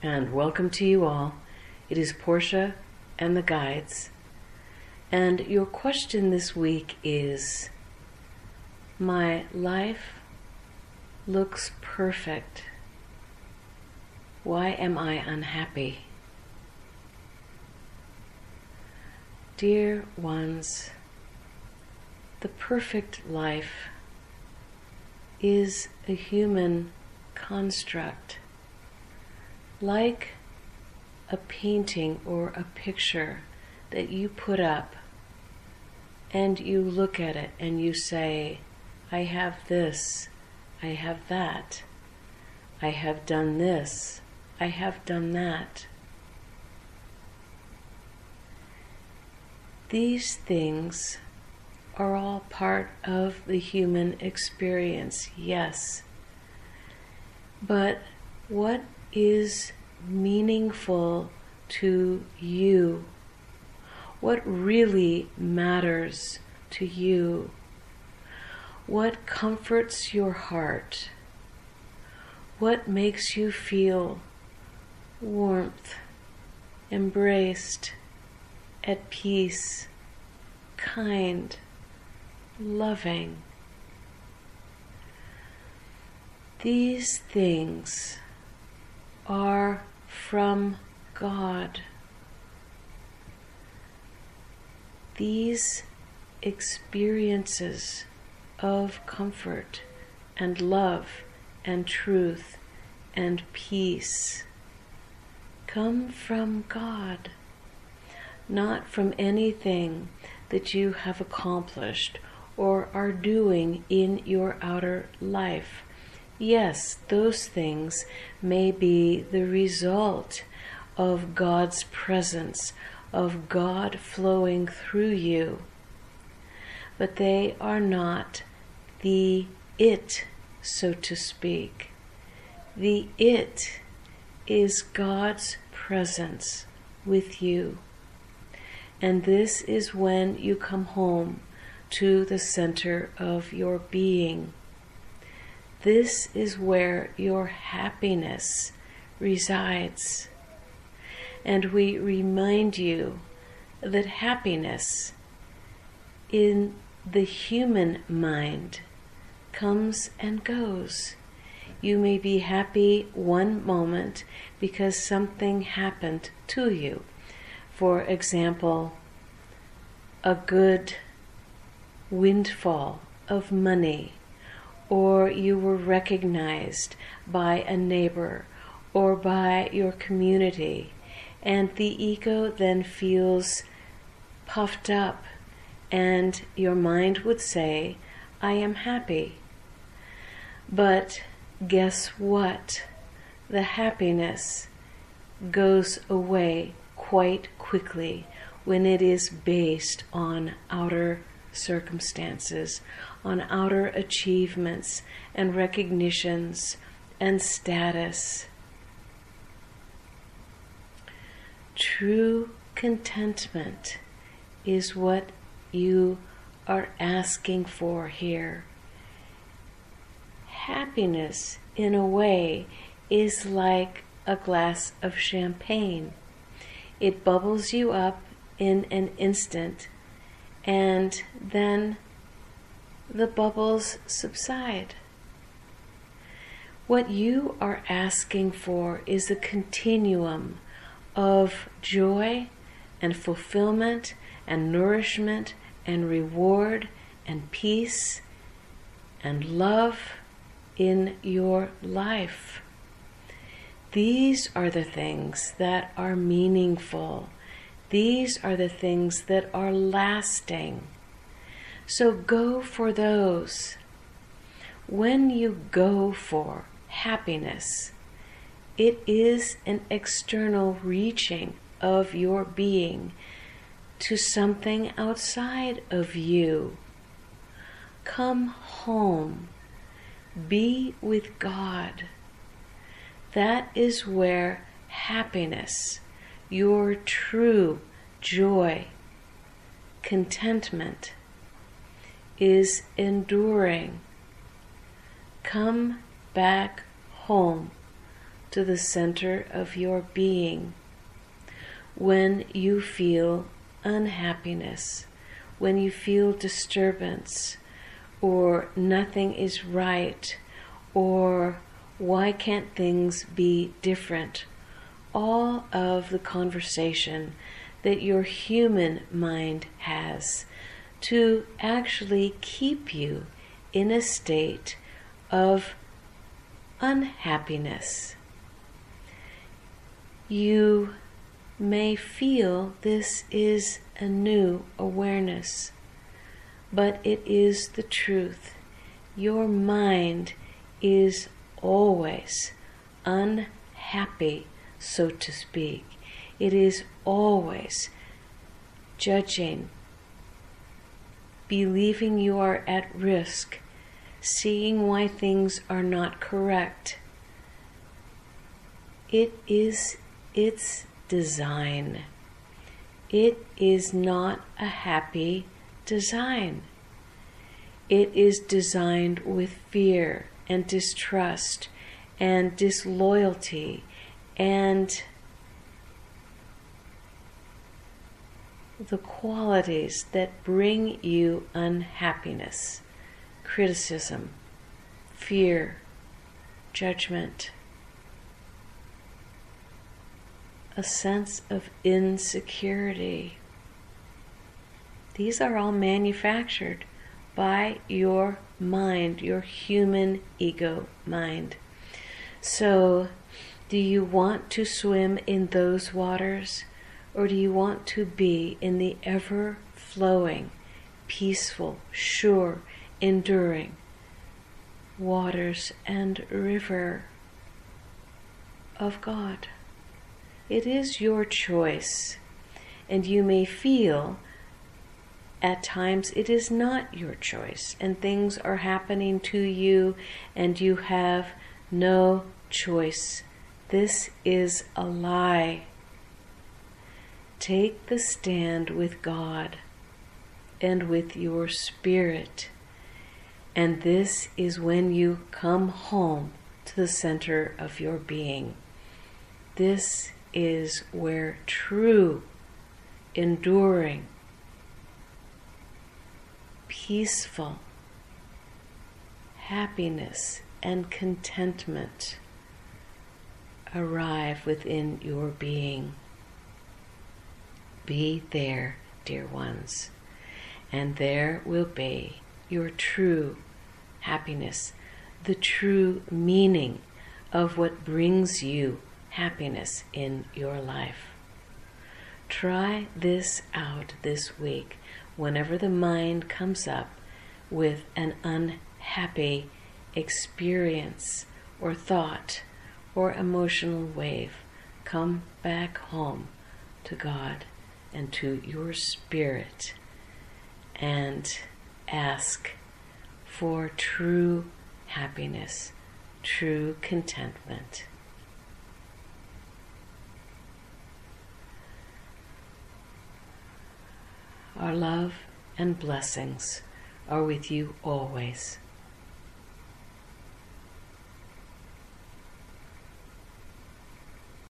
and welcome to you all. It is Portia and the Guides, and your question this week is, my life looks perfect. Why am I unhappy? Dear ones, the perfect life is a human construct. Like a painting or a picture that you put up and you look at it and you say, I have this, I have that, I have done this, I have done that. These things are all part of the human experience, yes. But what is meaningful to you? What really matters to you? What comforts your heart? What makes you feel warmth, embraced, at peace, kind, loving? These things are from God. These experiences of comfort and love and truth and peace come from God, not from anything that you have accomplished or are doing in your outer life. Yes, those things may be the result of God's presence, of God flowing through you, but they are not the it, so to speak. The it is God's presence with you. And this is when you come home to the center of your being. This is where your happiness resides. And we remind you that happiness in the human mind comes and goes. You may be happy one moment because something happened to you. For example, a good windfall of money, or you were recognized by a neighbor or by your community, and the ego then feels puffed up, and your mind would say, I am happy. But guess what? The happiness goes away quite quickly when it is based on outer circumstances, on outer achievements and recognitions and status. True contentment is what you are asking for here. Happiness, in a way, is like a glass of champagne. It bubbles you up in an instant, and then the bubbles subside. What you are asking for is a continuum of joy and fulfillment and nourishment and reward and peace and love in your life. These are the things that are meaningful. These are the things that are lasting. So go for those. When you go for happiness, it is an external reaching of your being to something outside of you. Come home. Be with God. That is where happiness, your true joy, contentment, is enduring. Come back home to the center of your being. When you feel unhappiness, when you feel disturbance, or nothing is right, or why can't things be different, all of the conversation that your human mind has to actually keep you in a state of unhappiness. You may feel this is a new awareness, but it is the truth. Your mind is always unhappy, so to speak. It is always judging, believing you are at risk, seeing why things are not correct. It is its design. It is not a happy design. It is designed with fear and distrust and disloyalty and the qualities that bring you unhappiness, criticism, fear, judgment, a sense of insecurity. These are all manufactured by your mind, your human ego mind. So, do you want to swim in those waters, or do you want to be in the ever-flowing, peaceful, sure, enduring waters and river of God? It is your choice, and you may feel at times it is not your choice, and things are happening to you, and you have no choice. This is a lie. Take the stand with God and with your spirit, and this is when you come home to the center of your being. This is where true, enduring, peaceful happiness and contentment arrive within your being. Be there, dear ones, and there will be your true happiness, the true meaning of what brings you happiness in your life. Try this out this week. Whenever the mind comes up with an unhappy experience or thought or emotional wave, come back home to God and to your spirit and ask for true happiness, true contentment. Our love and blessings are with you always.